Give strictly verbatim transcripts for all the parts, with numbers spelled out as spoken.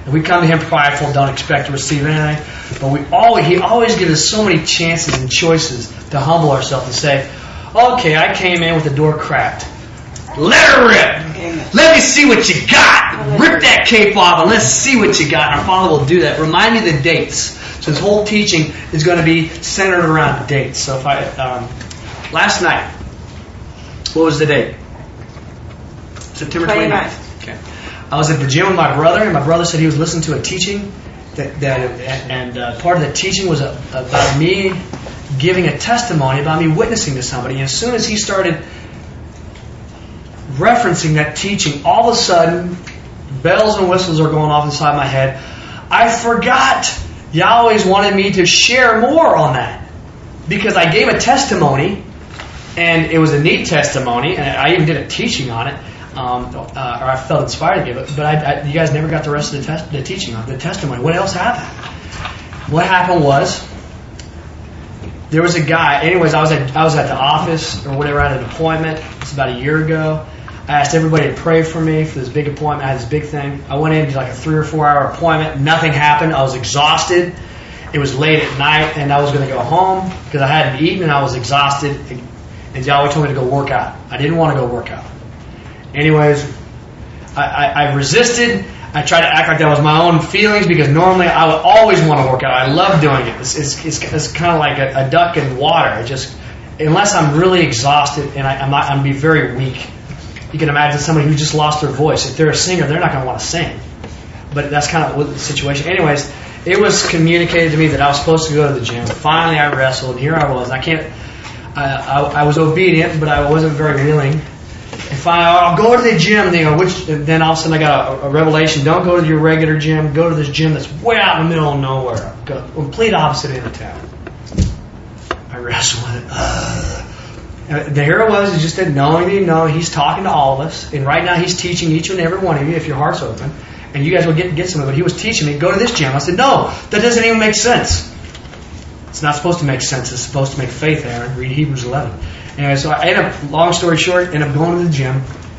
And we come to him prideful, don't expect to receive anything. But we always, he always gives us so many chances and choices to humble ourselves and say, okay, I came in with the door cracked. Let her rip. Let me see what you got. Rip that cape off and let's see what you got. And our Father will do that. Remind me of the dates. So this whole teaching is going to be centered around dates. So if I, um, last night, what was the date? September twenty-ninth. Okay. I was at the gym with my brother, and my brother said he was listening to a teaching, that, that and uh, part of the teaching was a, about me giving a testimony, about me witnessing to somebody. And as soon as he started referencing that teaching, all of a sudden, bells and whistles are going off inside my head. I forgot Yahweh's wanted me to share more on that, because I gave a testimony, and it was a neat testimony, and I even did a teaching on it, um, uh, or I felt inspired to give it. But I, I, you guys never got the rest of the, tes- the teaching on the testimony. What else happened? What happened was there was a guy. Anyways, I was at I was at the office or whatever. I had an appointment. It's about a year ago. I asked everybody to pray for me for this big appointment. I had this big thing. I went in to like a three or four hour appointment. Nothing happened. I was exhausted. It was late at night, and I was going to go home because I hadn't eaten and I was exhausted. And Yahweh told me to go work out. I didn't want to go work out. Anyways, I, I, I resisted. I tried to act like that was my own feelings, because normally I would always want to work out. I love doing it. It's, it's, it's, it's kind of like a, a duck in water. It just, unless I'm really exhausted and I, I'm not, I'm be very weak. You can imagine somebody who just lost their voice. If they're a singer, they're not going to want to sing. But that's kind of the situation. Anyways, it was communicated to me that I was supposed to go to the gym. Finally, I wrestled, and here I was. I can't. I, I, I was obedient, but I wasn't very willing. And finally, I'll go to the gym. They go, which? And then all of a sudden, I got a, a revelation. Don't go to your regular gym. Go to this gym that's way out in the middle of nowhere. Go, complete opposite end of town. I wrestled with it. Ugh. And there it was. He just didn't know anything. No, he's talking to all of us, and right now he's teaching each and every one of you if your heart's open. And you guys will get get some of it. He was teaching me, go to this gym. I said, no, that doesn't even make sense. It's not supposed to make sense. It's supposed to make faith, Aaron. Read Hebrews eleven. Anyway, so I end up, long story short, end up going to the gym.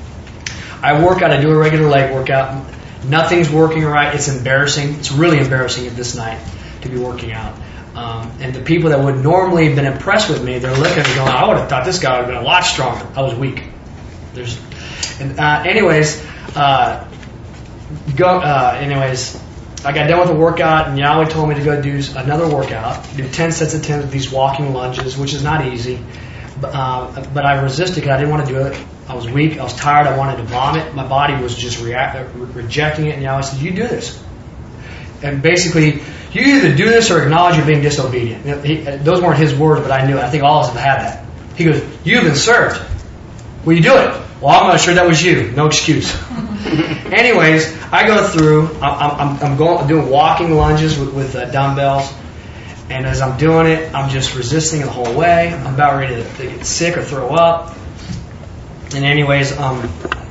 I work out. I do a regular leg workout. Nothing's working right. It's embarrassing. It's really embarrassing at this night to be working out. Um, and the people that would normally have been impressed with me, they're looking and going, I would have thought this guy would have been a lot stronger. I was weak. There's, and, uh, anyways, uh, go. Uh, anyways, I got done with the workout, and Yahweh told me to go do another workout, do ten sets of ten of these walking lunges, which is not easy. But, uh, but I resisted because I didn't want to do it. I was weak. I was tired. I wanted to vomit. My body was just react, re- rejecting it. And Yahweh said, you do this. And basically, you either do this or acknowledge you're being disobedient. He, those weren't his words, but I knew it. I think all of us have had that. He goes, you've been served. Will you do it? Well, I'm not sure that was you. No excuse. Anyways, I go through. I'm, I'm, I'm going doing walking lunges with, with uh, dumbbells. And as I'm doing it, I'm just resisting the whole way. I'm about ready to, to get sick or throw up. And anyways, um,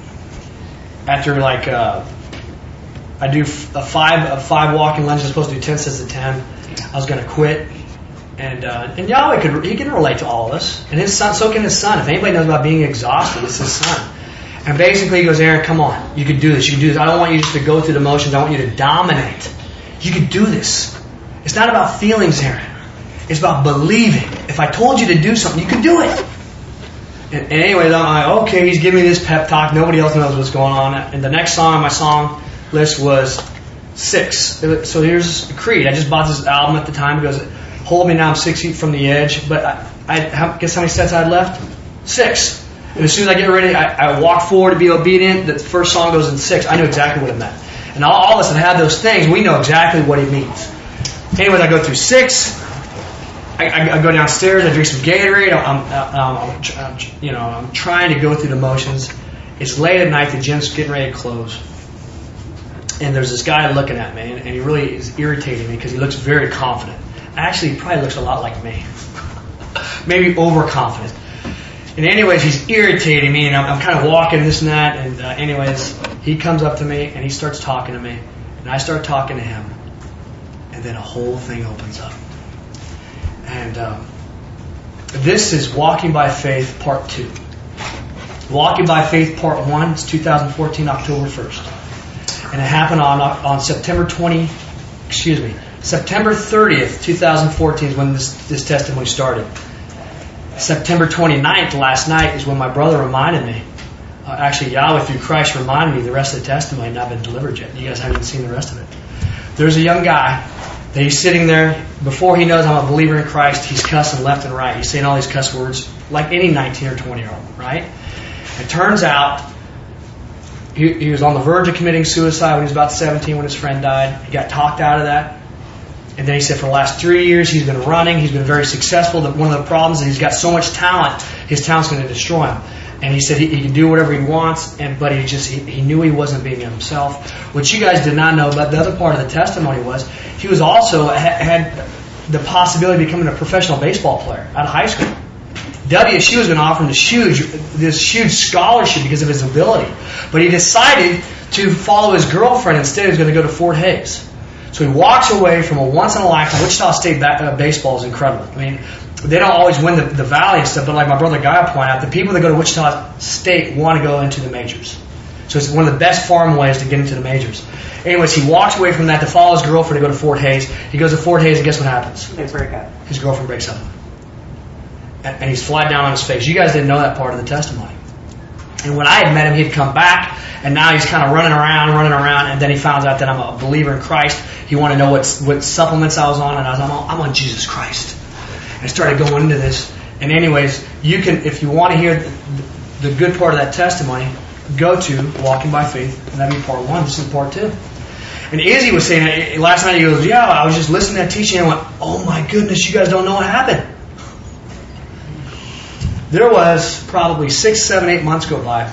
after like... Uh, I do a five a five walking lunges. I'm supposed to do ten sets of ten. I was going to quit, and uh, and Yahweh could he can relate to all of us, and his son. So can his son. If anybody knows about being exhausted, it's his son. And basically, he goes, Aaron, come on, you can do this. You can do this. I don't want you just to go through the motions. I want you to dominate. You can do this. It's not about feelings, Aaron. It's about believing. If I told you to do something, you can do it. And, and anyways, I'm like, okay, he's giving me this pep talk. Nobody else knows what's going on. And the next song on my song list was six. So here's Creed. I just bought this album at the time. It goes, hold me now, I'm six feet from the edge. But I, I how, guess how many sets I had left? Six. And as soon as I get ready, I, I walk forward to be obedient. The first song goes in six. I knew exactly what it meant. And all, all of us that have those things, we know exactly what it means. Anyways, I go through six. I, I, I go downstairs. I drink some Gatorade. I'm, I'm, I'm, I'm, you know, I'm trying to go through the motions. It's late at night. The gym's getting ready to close. And there's this guy looking at me, and, and he really is irritating me because he looks very confident. Actually, he probably looks a lot like me. Maybe overconfident. And anyways, he's irritating me, and I'm, I'm kind of walking this and that. And uh, anyways, he comes up to me, and he starts talking to me. And I start talking to him. And then a whole thing opens up. And um, this is Walking by Faith Part two. Walking by Faith Part one, it's two thousand fourteen, October first. And it happened on on September twentieth, excuse me, September thirtieth, twenty fourteen is when this, this testimony started. September twenty-ninth, last night, is when my brother reminded me. Uh, actually, Yahweh through Christ reminded me the rest of the testimony had not been delivered yet. You guys haven't even seen the rest of it. There's a young guy that he's sitting there. Before he knows I'm a believer in Christ, he's cussing left and right. He's saying all these cuss words like any nineteen or twenty year old, right? It turns out he, he was on the verge of committing suicide when he was about seventeen when his friend died. He got talked out of that. And then he said for the last three years he's been running. He's been very successful. One of the problems is he's got so much talent, his talent's going to destroy him. And he said he, he can do whatever he wants, and but he just he, he knew he wasn't being himself. What you guys did not know, but the other part of the testimony was he was also had the possibility of becoming a professional baseball player out of high school. W S U was going to offer him this huge, this huge scholarship because of his ability. But he decided to follow his girlfriend instead. He was going to go to Fort Hays. So he walks away from a once-in-a-lifetime. Wichita State ba- uh, baseball is incredible. I mean, they don't always win the, the Valley and stuff, but like my brother Guy pointed out, the people that go to Wichita State want to go into the majors. So it's one of the best farm ways to get into the majors. Anyways, he walks away from that to follow his girlfriend to go to Fort Hays. He goes to Fort Hays, and guess what happens? They break up. His girlfriend breaks up. And, and he's flat down on his face. You guys didn't know that part of the testimony. And when I had met him, he'd come back, and now he's kind of running around, running around, and then he found out that I'm a believer in Christ. He wanted to know what, what supplements I was on, and I was I'm on, I'm on Jesus Christ. And I started going into this. And anyways, you can, if you want to hear the, the good part of that testimony, go to Walking by Faith, and that'd be part one. This is part two. And Izzy was saying, last night he goes, yeah, I was just listening to that teaching, and I went, oh my goodness, you guys don't know what happened. There was probably six, seven, eight months go by.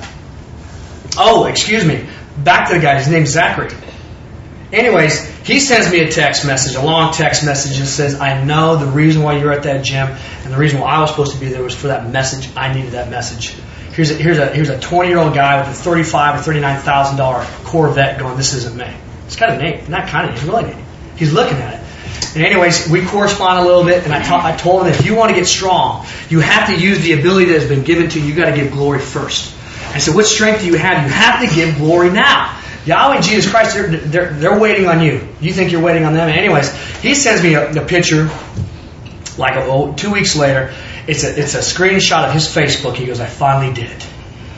Oh, excuse me. Back to the guy. His name's Zachary. Anyways, he sends me a text message, a long text message that says, I know the reason why you're at that gym and the reason why I was supposed to be there was for that message. I needed that message. Here's a, here's a, here's a twenty-year-old guy with a thirty-five or thirty-nine thousand dollars Corvette going, this isn't me. It's kind of neat. Not kind of neat. It's really neat. He's looking at it. And anyways, we correspond a little bit, and I, ta- I told him if you want to get strong, you have to use the ability that has been given to you. You've got to give glory first. I said, what strength do you have? You have to give glory now. Yahweh and Jesus Christ, they're, they're, they're waiting on you. You think you're waiting on them. Anyways, he sends me a, a picture, like a, oh, two weeks later. It's a, it's a screenshot of his Facebook. He goes, I finally did it.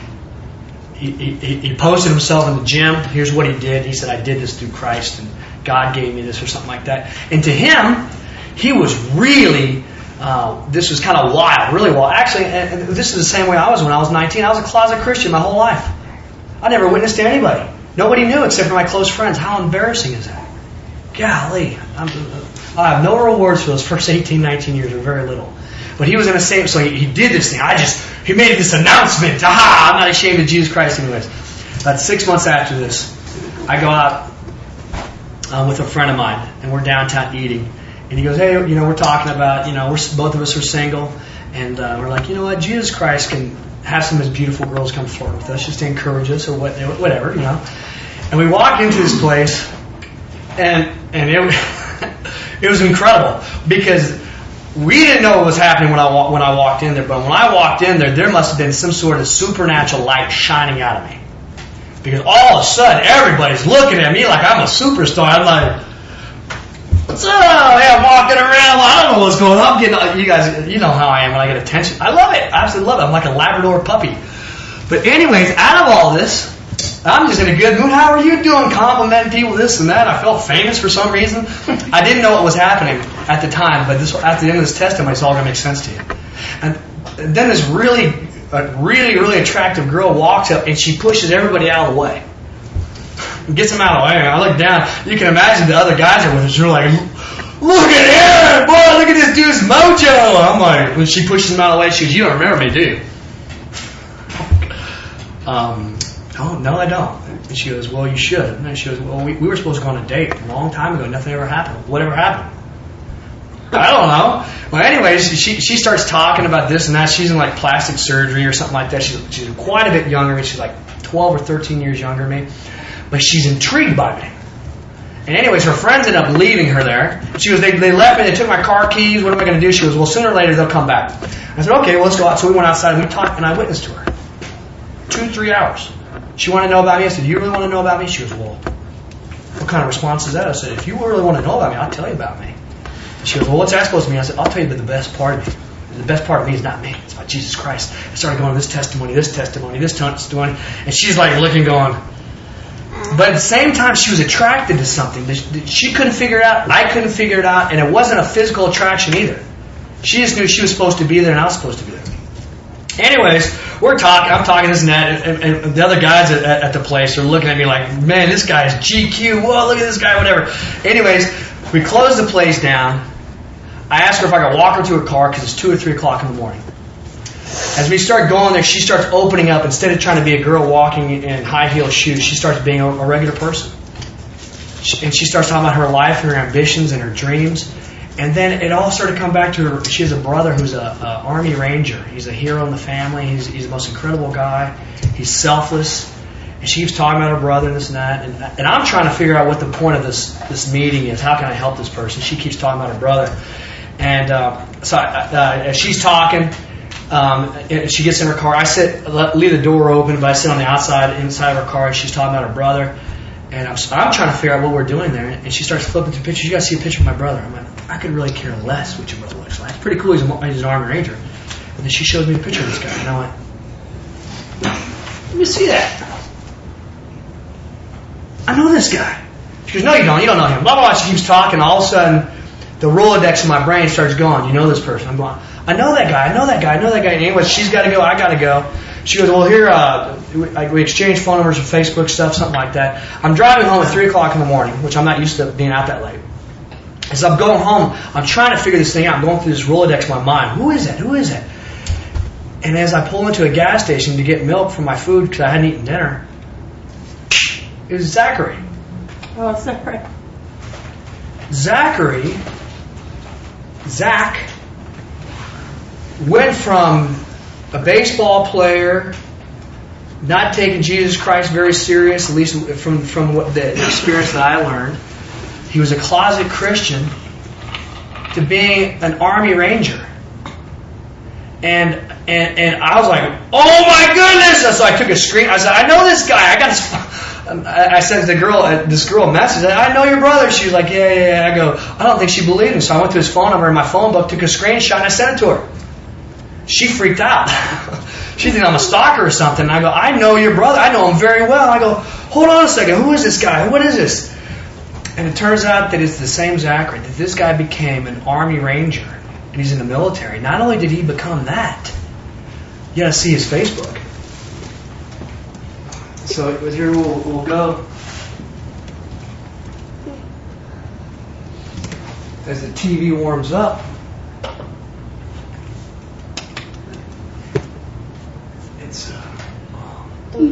He, he, he posted himself in the gym. Here's what he did. He said, I did this through Christ, and God gave me this, or something like that. And to him, he was really, uh, this was kind of wild, really wild. Actually, and, and this is the same way I was when I was nineteen. I was a closet Christian my whole life. I never witnessed to anybody. Nobody knew except for my close friends. How embarrassing is that? Golly. I'm, I have no rewards for those first eighteen, nineteen years, or very little. But he was in the same, so he, he did this thing. I just, he made this announcement. Aha, I'm not ashamed of Jesus Christ anyways. About six months after this, I go out uh, with a friend of mine, and we're downtown eating. And he goes, hey, you know, we're talking about, you know, we're both of us are single, and uh, we're like, you know what, Jesus Christ can have some of his beautiful girls come flirt with us just to encourage us, or what, whatever, you know. And we walk into this place, and and it it was incredible because we didn't know what was happening when I when I walked in there. But when I walked in there, there must have been some sort of supernatural light shining out of me, because all of a sudden everybody's looking at me like I'm a superstar. I'm like, what's up? Yeah, I'm walking around. I don't know what's going on. I'm getting, you guys, you know how I am when I get attention. I love it. I absolutely love it. I'm like a Labrador puppy. But anyways, out of all this, I'm just in a good mood. How are you doing? Complimenting people, this and that. I felt famous for some reason. I didn't know what was happening at the time, but this, at the end of this testimony, it's all going to make sense to you. And, and then this really, a really, really attractive girl walks up, and she pushes everybody out of the way. Gets them out of the way. And I look down. You can imagine the other guys are with us. You're like, look at him, boy! Look at this dude's mojo. I'm like, when she pushes him out of the way, she goes, you don't remember me, do you? Um, oh no, I don't. And she goes, well, you should. And she goes, well, we, we were supposed to go on a date a long time ago. Nothing ever happened. Whatever happened? I don't know. Well, anyways, she she starts talking about this and that. She's in like plastic surgery or something like that. She's she's quite a bit younger. She's like twelve or thirteen years younger than me. But she's intrigued by me. And anyways, her friends end up leaving her there. She goes, they, they left me, they took my car keys, what am I going to do? She goes, well, sooner or later they'll come back. I said, okay, well, let's go out. So we went outside and we talked, and I witnessed to her. Two, three hours. She wanted to know about me. I said, you really want to know about me? She goes, well, what kind of response is that? I said, if you really want to know about me, I'll tell you about me. She goes, well, what's that supposed to mean? I said, I'll tell you about the best part of me. The best part of me is not me. It's about Jesus Christ. I started going, this testimony, this testimony, this testimony. And she's like looking, going. But at the same time, she was attracted to something. She couldn't figure it out. I couldn't figure it out. And it wasn't a physical attraction either. She just knew she was supposed to be there and I was supposed to be there. Anyways, we're talking. I'm talking this and that. And, and the other guys at, at the place are looking at me like, man, this guy is G Q. Whoa, look at this guy, whatever. Anyways, we closed the place down. I asked her if I could walk her to her car because it's two or three o'clock in the morning. As we start going there, she starts opening up. Instead of trying to be a girl walking in high heel shoes, she starts being a, a regular person. She, and she starts talking about her life, her ambitions, and her dreams. And then it all started to come back to her. She has a brother who's a, a Army Ranger. He's a hero in the family. He's, he's the most incredible guy. He's selfless. And she keeps talking about her brother and this and that. And, and I'm trying to figure out what the point of this, this meeting is. How can I help this person? She keeps talking about her brother. And uh, so uh, as she's talking, um, she gets in her car. I sit, leave the door open, but I sit on the outside, inside of her car. And she's talking about her brother. And I'm, I'm trying to figure out what we're doing there. And she starts flipping through pictures. You got to see a picture of my brother. I'm like, I could really care less what your brother looks like. It's pretty cool. He's, a, he's an Army Ranger. And then she showed me a picture of this guy. And I went, let me see that. I know this guy. She goes, no, you don't. You don't know him. Blah, blah, blah. She keeps talking. All of a sudden, the Rolodex in my brain starts going. You know this person. I'm going, I know that guy. I know that guy. I know that guy. And anyway, she's got to go. I got to go. She goes, well, here, uh, we exchange phone numbers and Facebook stuff, something like that. I'm driving home at three o'clock in the morning, which I'm not used to being out that late. As I'm going home, I'm trying to figure this thing out. I'm going through this Rolodex in my mind. Who is that? Who is that? And as I pull into a gas station to get milk for my food because I hadn't eaten dinner, it was Zachary. Oh, sorry. Zachary, Zach, went from a baseball player, not taking Jesus Christ very serious, at least from, from what the experience that I learned. He was a closet Christian to being an Army Ranger. And and and I was like, oh my goodness! So I took a screen. I said, I know this guy. I got his. I sent the girl, this girl a message. I know your brother. She was like, yeah, yeah, yeah. I go, I don't think she believed him. So I went to his phone number in my phone book, took a screenshot, and I sent it to her. She freaked out. She thinks I'm a stalker or something. And I go, I know your brother. I know him very well. I go, hold on a second. Who is this guy? What is this? And it turns out that it's the same Zachary. That this guy became an Army Ranger. And he's in the military. Not only did he become that, you got to see his Facebook. So here we'll, we'll go. As the T V warms up. It's. Uh,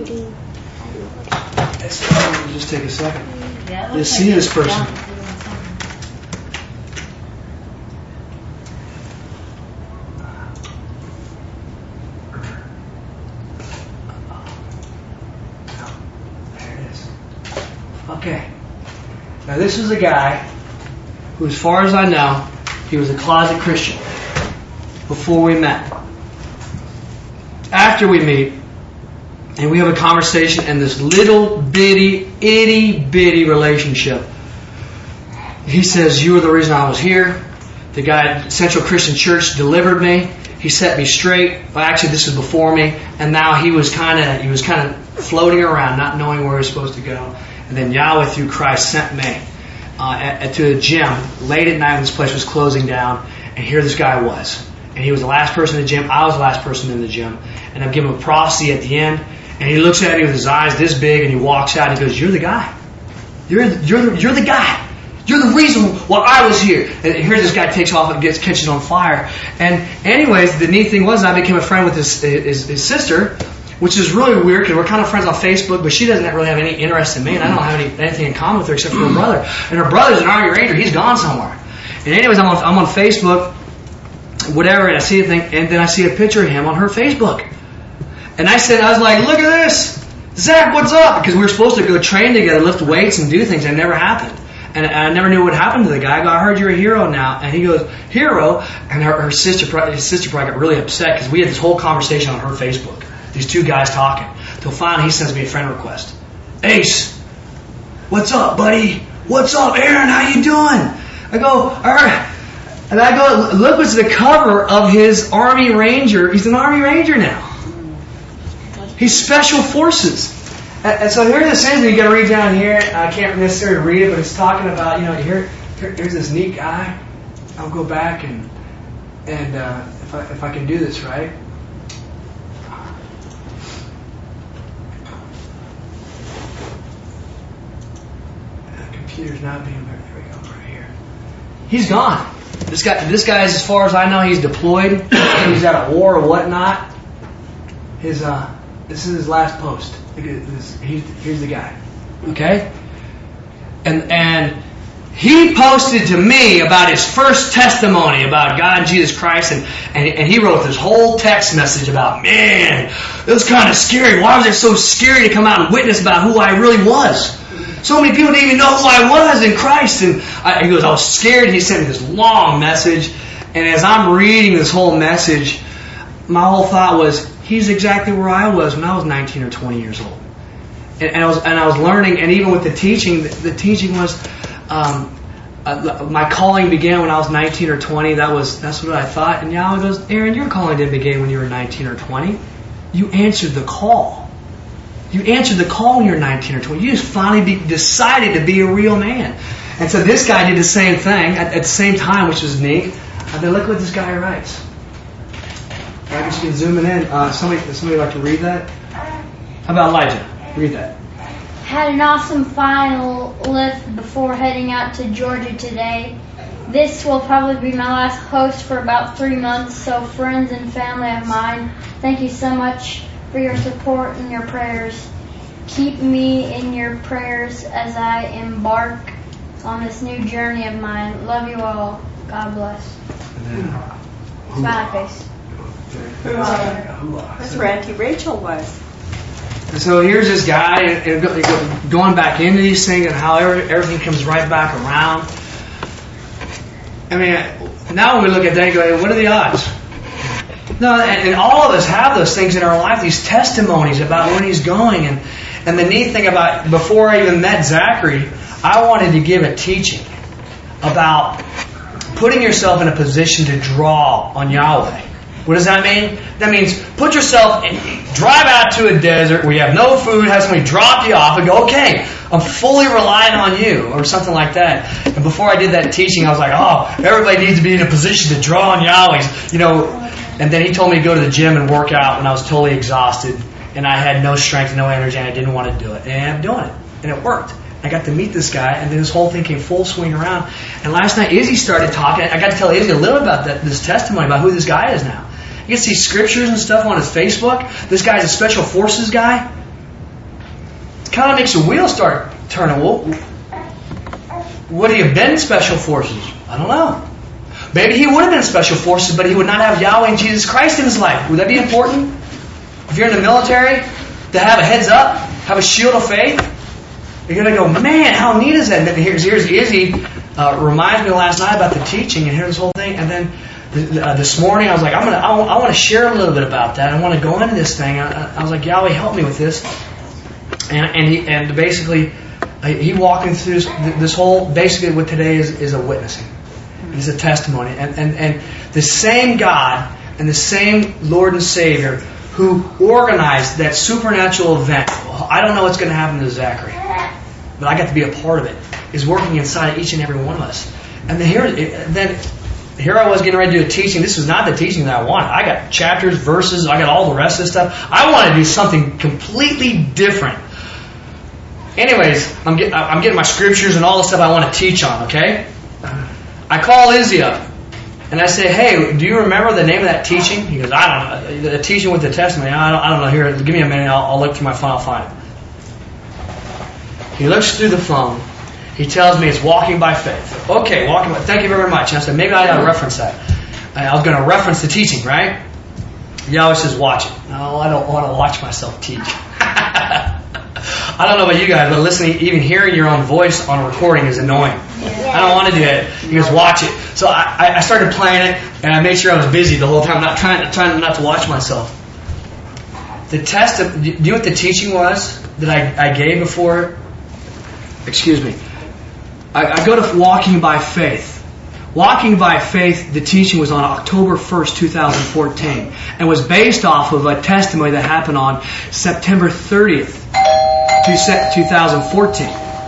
it's uh, just take a second. Yeah, You see this person. Okay. Now this is a guy who, as far as I know, he was a closet Christian before we met. After we meet, and we have a conversation and this little bitty, itty bitty relationship. He says, you were the reason I was here. The guy at Central Christian Church delivered me. He set me straight. Well, actually, this was before me. And now he was kind of he was kind of floating around, not knowing where he was supposed to go. And then Yahweh, through Christ, sent me uh, at, at, to a gym late at night when this place was closing down. And here this guy was. And he was the last person in the gym. I was the last person in the gym. And I'm giving him a prophecy at the end. And he looks at me with his eyes this big, and he walks out and he goes, you're the guy. You're, you're, the, you're the guy. You're the reason why I was here. And here this guy takes off and gets catches on fire. And anyways, the neat thing was I became a friend with his, his, his sister, which is really weird because we're kind of friends on Facebook, but she doesn't really have any interest in me, and I don't have any, anything in common with her except for her brother. And her brother's an Army Ranger. He's gone somewhere. And anyways, I'm on, I'm on Facebook, whatever, and I see a thing, and then I see a picture of him on her Facebook. And I said, I was like, look at this. Zach, what's up? Because we were supposed to go train together, lift weights, and do things. It never happened. And I never knew what happened to the guy. I go, I heard you're a hero now. And he goes, hero? And her, her sister, his sister probably got really upset because we had this whole conversation on her Facebook. These two guys talking. Till finally he sends me a friend request. Ace, what's up, buddy? What's up, Aaron? How you doing? I go, all right. And I go, look what's the cover of his Army Ranger. He's an Army Ranger now. He's Special Forces. And, and so here's the same thing. You got to read down here. I can't necessarily read it, but it's talking about, you know, here, here here's this neat guy. I'll go back and and uh, if I if I can do this right. The computer's not being there. There we go, right here. He's gone. This guy, this guy is, as far as I know, he's deployed. He's at a war or whatnot. His, uh, this is his last post. Look at this. He's, here's the guy. Okay, and and he posted to me about his first testimony about God and Jesus Christ, and and, and he wrote this whole text message about, man, it was kind of scary. Why was it so scary to come out and witness about who I really was? So many people didn't even know who I was in Christ. And I, he goes, I was scared. He sent me this long message. And as I'm reading this whole message, my whole thought was, he's exactly where I was when I was nineteen or twenty years old. And, and I was and I was learning, and even with the teaching, the, the teaching was, um, uh, my calling began when I was nineteen or twenty. That was that's what I thought. And Yahweh goes, Aaron, your calling didn't begin when you were nineteen or twenty. You answered the call. You answered the call when you were nineteen or twenty. You just finally be, decided to be a real man. And so this guy did the same thing at, at the same time, which was neat. And then look what this guy writes. I guess you can zoom it in. Uh, somebody, somebody like to read that? How about Elijah? Read that. Had an awesome final lift before heading out to Georgia today. This will probably be my last post for about three months, so friends and family of mine, thank you so much for your support and your prayers. Keep me in your prayers as I embark on this new journey of mine. Love you all. God bless. Smiley face. That's where Auntie Rachel was. And so here's this guy and, and going back into these things and how every, everything comes right back around. I mean, now when we look at that, you go, what are the odds? No, and, and all of us have those things in our life, these testimonies about where he's going. And, and the neat thing about, before I even met Zachary, I wanted to give a teaching about putting yourself in a position to draw on Yahweh. What does that mean? That means put yourself, in, drive out to a desert where you have no food, have somebody drop you off and go, okay, I'm fully relying on you, or something like that. And before I did that teaching, I was like, oh, everybody needs to be in a position to draw on Yahweh's, you know. And then he told me to go to the gym and work out when I was totally exhausted and I had no strength, no energy, and I didn't want to do it. And I'm doing it. And it worked. I got to meet this guy, and then this whole thing came full swing around. And last night, Izzy started talking. I got to tell Izzy a little about that, this testimony about who this guy is now. You can see scriptures and stuff on his Facebook. This guy's a Special Forces guy. It kind of makes the wheels start turning. Well, would he have been in Special Forces? I don't know. Maybe he would have been in Special Forces, but he would not have Yahweh and Jesus Christ in his life. Would that be important? If you're in the military, to have a heads up, have a shield of faith, you're going to go, man, how neat is that? And then here's, here's Izzy, uh, reminds me last night about the teaching, and here's this whole thing. And then uh, this morning, I was like, I'm gonna, I, I want to share a little bit about that. I want to go into this thing. I, I was like, Yahweh, help me with this. And and he and basically, uh, he walked me through this, this whole, basically what today is, is a witnessing. It's a testimony. And, and, and the same God and the same Lord and Savior who organized that supernatural event, I don't know what's going to happen to Zachary, but I got to be a part of it, is working inside of each and every one of us. And then here, then here I was getting ready to do a teaching. This was not the teaching that I wanted. I got chapters, verses, I got all the rest of this stuff. I wanted to do something completely different. Anyways, I'm, get, I'm getting my scriptures and all the stuff I want to teach on, okay? I call Izzy up, and I say, hey, do you remember the name of that teaching? He goes, I don't know. The teaching with the testimony, I don't, I don't know. Here, give me a minute. I'll, I'll look through my phone. I'll find it. He looks through the phone. He tells me it's walking by faith. Okay, walking by faith. Thank you very much. And I said, maybe I ought to reference that. I was going to reference the teaching, right? He always says, watch it. No, I don't want to watch myself teach. I don't know about you guys, but listening, even hearing your own voice on a recording is annoying. I don't want to do it. He goes, watch it. So I, I started playing it, and I made sure I was busy the whole time, not trying, trying not to watch myself. The test of, do you know what the teaching was that I, I gave before? excuse me. I, I go to Walking by Faith. Walking by Faith, the teaching was on October first, twenty fourteen, and was based off of a testimony that happened on September thirtieth, twenty fourteen.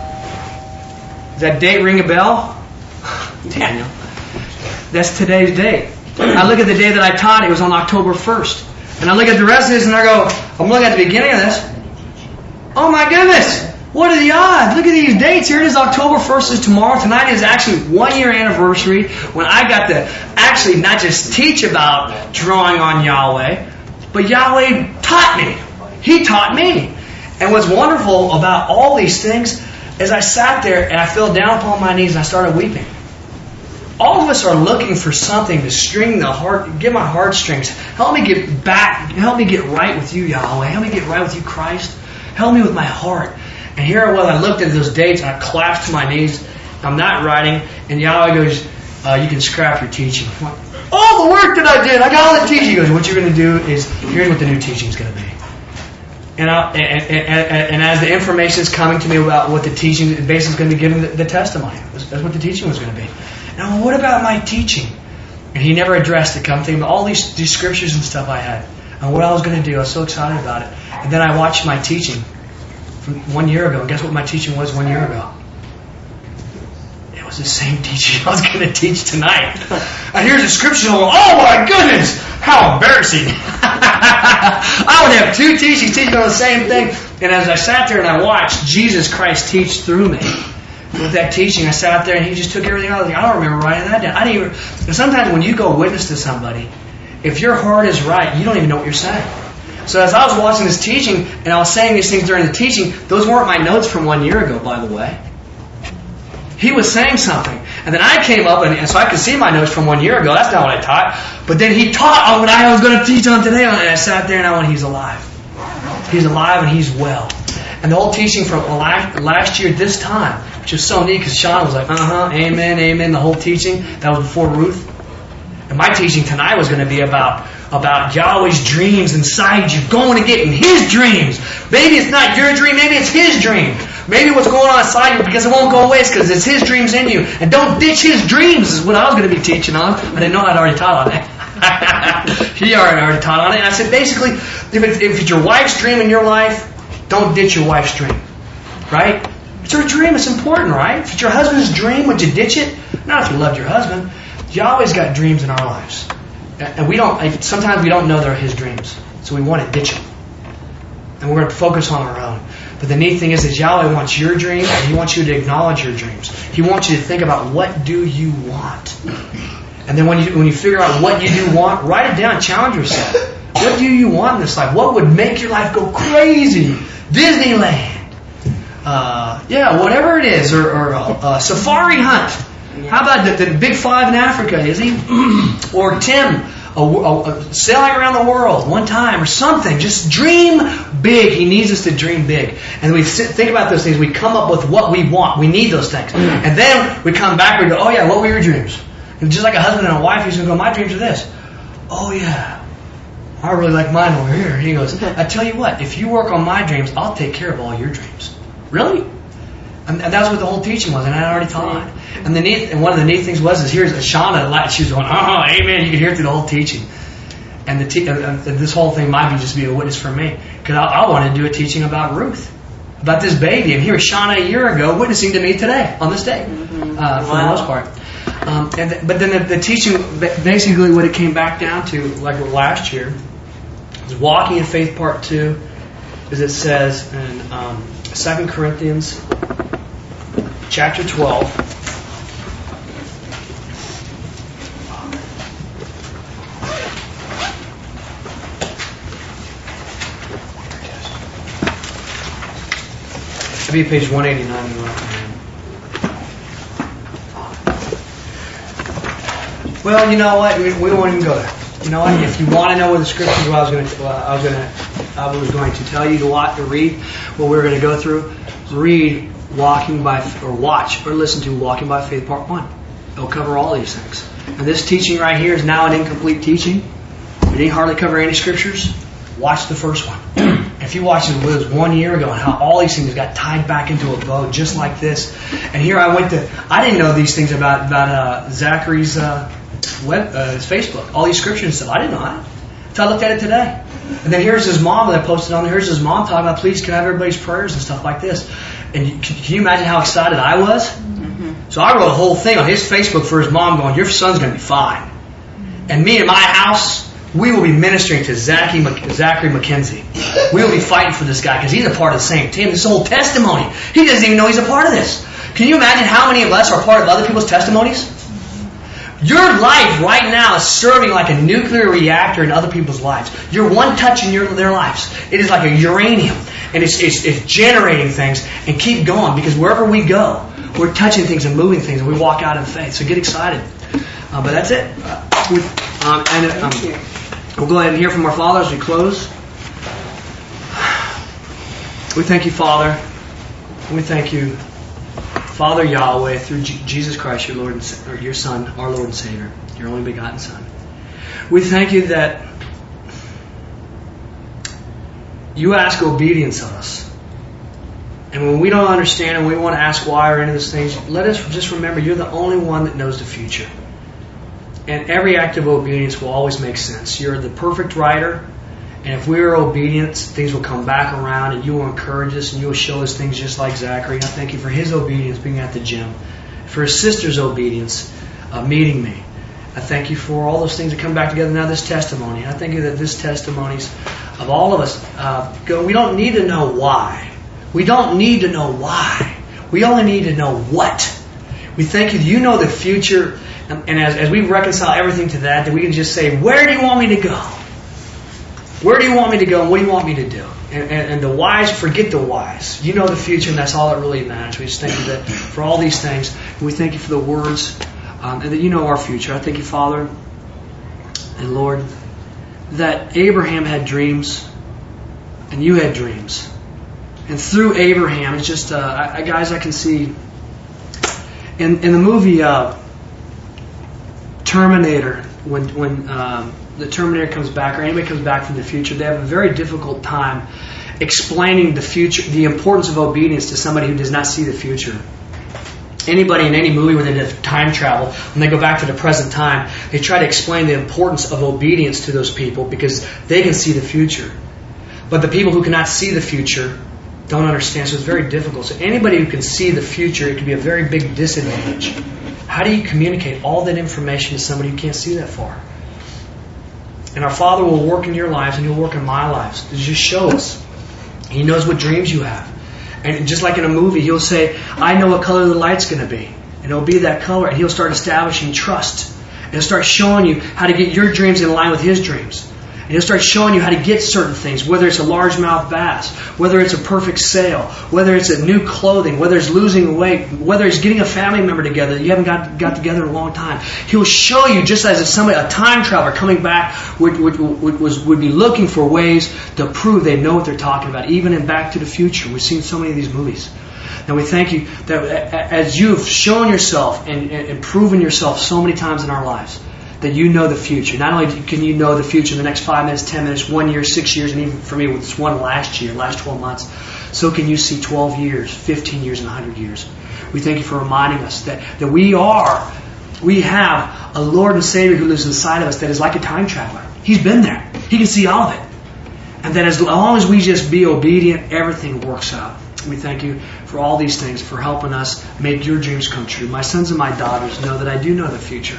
Does that date ring a bell? Daniel. That's today's date. I look at the day that I taught, it was on October first. And I look at the rest of this and I go, I'm looking at the beginning of this. Oh my goodness! What are the odds? Look at these dates. Here it is, October first is tomorrow. Tonight is actually one year anniversary when I got to actually not just teach about drawing on Yahweh, but Yahweh taught me. He taught me. And what's wonderful about all these things is I sat there and I fell down upon my knees and I started weeping. All of us are looking for something to string the heart, get my heartstrings. Help me get back, help me get right with you, Yahweh. Help me get right with you, Christ. Help me with my heart. And here I was, I looked at those dates and I collapsed to my knees. I'm not writing, and Yahweh goes, uh, you can scrap your teaching. Like, all the work that I did, I got all the teaching. He goes, what you're going to do is, here's what the new teaching is going to be. And, I, and, and, and, and as the information is coming to me about what the teaching, basically is going to be giving the, the testimony. That's what the teaching was going to be. Now, what about my teaching? And he never addressed it. Come thinking about all these, these scriptures and stuff I had, and what I was going to do. I was so excited about it. And then I watched my teaching from one year ago. And guess what my teaching was one year ago? It was the same teaching I was going to teach tonight. And here's the scripture. Oh my goodness! How embarrassing! I would have two teachings teaching on the same thing. And as I sat there and I watched Jesus Christ teach through me with that teaching, I sat there and he just took everything out. I was like, I don't remember writing that down. I didn't even. And sometimes when you go witness to somebody, if your heart is right, you don't even know what you're saying. So as I was watching this teaching, and I was saying these things during the teaching, those weren't my notes from one year ago, by the way. He was saying something. And then I came up, and, and so I could see my notes from one year ago. That's not what I taught. But then he taught on what I was going to teach on today, and I sat there and I went, he's alive. He's alive and he's well. And the whole teaching from last, last year, this time, which was so neat, because Sean was like, uh-huh, amen, amen, the whole teaching. That was before Ruth. And my teaching tonight was going to be about about Yahweh's dreams inside you, going to get in His dreams. Maybe it's not your dream, maybe it's His dream. Maybe what's going on inside you, because it won't go away, is because it's His dreams in you. And don't ditch His dreams is what I was going to be teaching on. I didn't know I'd already taught on it. He already, already taught on it. And I said, basically, if it's, if it's your wife's dream in your life, don't ditch your wife's dream. Right? It's her dream, it's important, right? If it's your husband's dream, would you ditch it? Not if you loved your husband. Yahweh's got dreams in our lives. And we don't, sometimes we don't know they're His dreams. So we want to ditch them. And we're going to focus on our own. But the neat thing is that Yahweh wants your dream, and He wants you to acknowledge your dreams. He wants you to think about, what do you want? And then when you when you figure out what you do want, write it down, challenge yourself. What do you want in this life? What would make your life go crazy? Disneyland. Uh, yeah, whatever it is. Or, or a, a safari hunt. How about the, the big five in Africa, is he? Or Tim, a, a, a sailing around the world one time or something. Just dream big. He needs us to dream big. And we sit, think about those things. We come up with what we want. We need those things. And then we come back and we go, oh yeah, what were your dreams? And just like a husband and a wife, he's going to go, my dreams are this. Oh yeah, I really like mine over here. He goes, I tell you what, if you work on my dreams, I'll take care of all your dreams. Really? And that's what the whole teaching was, and I already taught. And the neat, and one of the neat things was, is here's Shauna, she was going, oh, amen. You could hear it through the whole teaching. And the te- uh, this whole thing might be just be a witness for me, because I, I wanted to do a teaching about Ruth, about this baby. And here's Shauna a year ago witnessing to me today on this day, uh, for wow. the most part. Um, and th- but then the, the teaching, basically, what it came back down to, like last year, is walking in faith part two, as it says in um, Second Corinthians. Chapter twelve. It'll be page one eighty-nine in the right hand. Well, you know what? We, we won't even go there. You know what? If you want to know what the scriptures were, I was going to, uh, I was going to, I was going to tell you to watch, to read what we were going to go through. Read. Walking by, or watch, or listen to Walking by Faith Part one. It'll cover all these things. And this teaching right here is now an incomplete teaching. We didn't hardly cover any scriptures. Watch the first one. And If you watch it, it was one year ago and how all these things got tied back into a bow just like this. And here I went to, I didn't know these things about, about uh, Zachary's uh, web, uh, his Facebook, all these scriptures and stuff. I didn't know that. Until I looked at it today. And then here's his mom that I posted on there. Here's his mom talking about, please can I have everybody's prayers and stuff like this. And you, can, can you imagine how excited I was? Mm-hmm. So I wrote a whole thing on his Facebook for his mom going, your son's going to be fine. And me in my house, we will be ministering to Zachary, Zachary McKenzie. We will be fighting for this guy because he's a part of the same team. This whole testimony. He doesn't even know he's a part of this. Can you imagine how many of us are part of other people's testimonies? Your life right now is serving like a nuclear reactor in other people's lives. You're one touch in your, their lives. It is like a uranium. And it's, it's, it's generating things. And keep going because wherever we go, we're touching things and moving things and we walk out in faith. So get excited. Uh, but that's it. Uh, we, um, and, um, We'll go ahead and hear from our Father as we close. We thank you, Father. We thank you, Father Yahweh, through G- Jesus Christ, your Lord, and, or your Son, our Lord and Savior, your only begotten Son. We thank you that you ask obedience of us. And when we don't understand and we want to ask why or any of those things, let us just remember you're the only one that knows the future. And every act of obedience will always make sense. You're the perfect writer. And if we are obedient, things will come back around and you will encourage us and you will show us things just like Zachary. I thank you for his obedience being at the gym. For his sister's obedience of meeting me. I thank you for all those things that come back together. Now this testimony. I thank you that this testimonies of all of us uh, go. We don't need to know why. We don't need to know why. We only need to know what. We thank you that you know the future. And as, as we reconcile everything to that, that we can just say, where do you want me to go? Where do you want me to go and what do you want me to do? And, and, and the whys, forget the whys. You know the future and that's all that really matters. We just thank you that for all these things. And we thank you for the words um, and that you know our future. I thank you, Father and Lord, that Abraham had dreams and you had dreams. And through Abraham, it's just, uh, I, guys, I can see in, in the movie... Uh, Terminator, when when um, the Terminator comes back or anybody comes back from the future, they have a very difficult time explaining the future, the importance of obedience to somebody who does not see the future. Anybody in any movie where they have time travel, when they go back to the present time, they try to explain the importance of obedience to those people because they can see the future. But the people who cannot see the future don't understand, so it's very difficult. So anybody who can see the future, it can be a very big disadvantage. How do you communicate all that information to somebody who can't see that far? And our Father will work in your lives and He'll work in my lives. Just show us. He knows what dreams you have. And just like in a movie, He'll say, I know what color the light's going to be. And it'll be that color. And He'll start establishing trust. And He'll start showing you how to get your dreams in line with His dreams. And He'll start showing you how to get certain things, whether it's a largemouth bass, whether it's a perfect sale, whether it's a new clothing, whether it's losing weight, whether it's getting a family member together that you haven't got got together in a long time. He'll show you just as if somebody, a time traveler coming back would would, would, was, would be looking for ways to prove they know what they're talking about. Even in Back to the Future, we've seen so many of these movies. And we thank you that as you've shown yourself and, and proven yourself so many times in our lives, that you know the future. Not only can you know the future in the next five minutes, ten minutes, one year, six years, and even for me with this one last year, last twelve months, so can you see twelve years, fifteen years, and one hundred years. We thank you for reminding us that, that we are, we have a Lord and Savior who lives inside of us that is like a time traveler. He's been there. He can see all of it. And that as long as we just be obedient, everything works out. We thank you for all these things, for helping us make your dreams come true. My sons and my daughters know that I do know the future.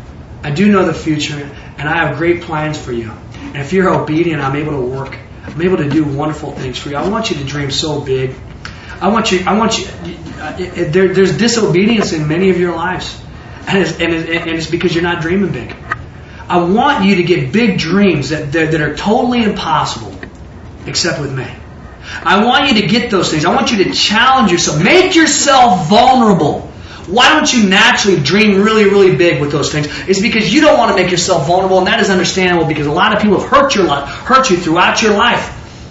I do know the future, and I have great plans for you. And if you're obedient, I'm able to work. I'm able to do wonderful things for you. I want you to dream so big. I want you. I want you. There, there's disobedience in many of your lives, and it's, and, it's, and it's because you're not dreaming big. I want you to get big dreams that that are totally impossible, except with me. I want you to get those things. I want you to challenge yourself. Make yourself vulnerable. Why don't you naturally dream really, really big with those things? It's because you don't want to make yourself vulnerable, and that is understandable because a lot of people have hurt your life, hurt you throughout your life.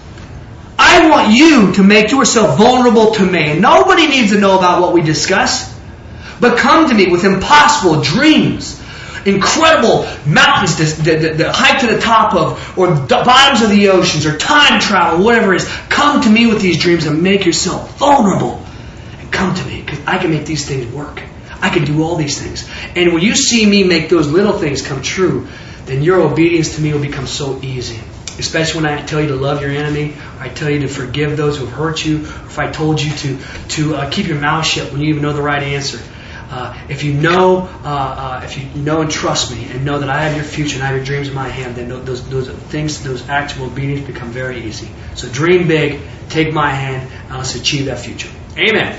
I want you to make yourself vulnerable to me. Nobody needs to know about what we discuss. But come to me with impossible dreams. incredible mountains to, to, to, to hike to the top of, or the bottoms of the oceans, or time travel, whatever it is. Come to me with these dreams and make yourself vulnerable. And come to me, because I can make these things work. I can do all these things. And when you see me make those little things come true, then your obedience to me will become so easy. Especially when I tell you to love your enemy, or I tell you to forgive those who have hurt you, or if I told you to to uh, keep your mouth shut when you even know the right answer. Uh, if you know, uh, uh, if you know and trust me, and know that I have your future and I have your dreams in my hand, then those those things, those acts of obedience become very easy. So dream big, take my hand, and let's achieve that future. Amen.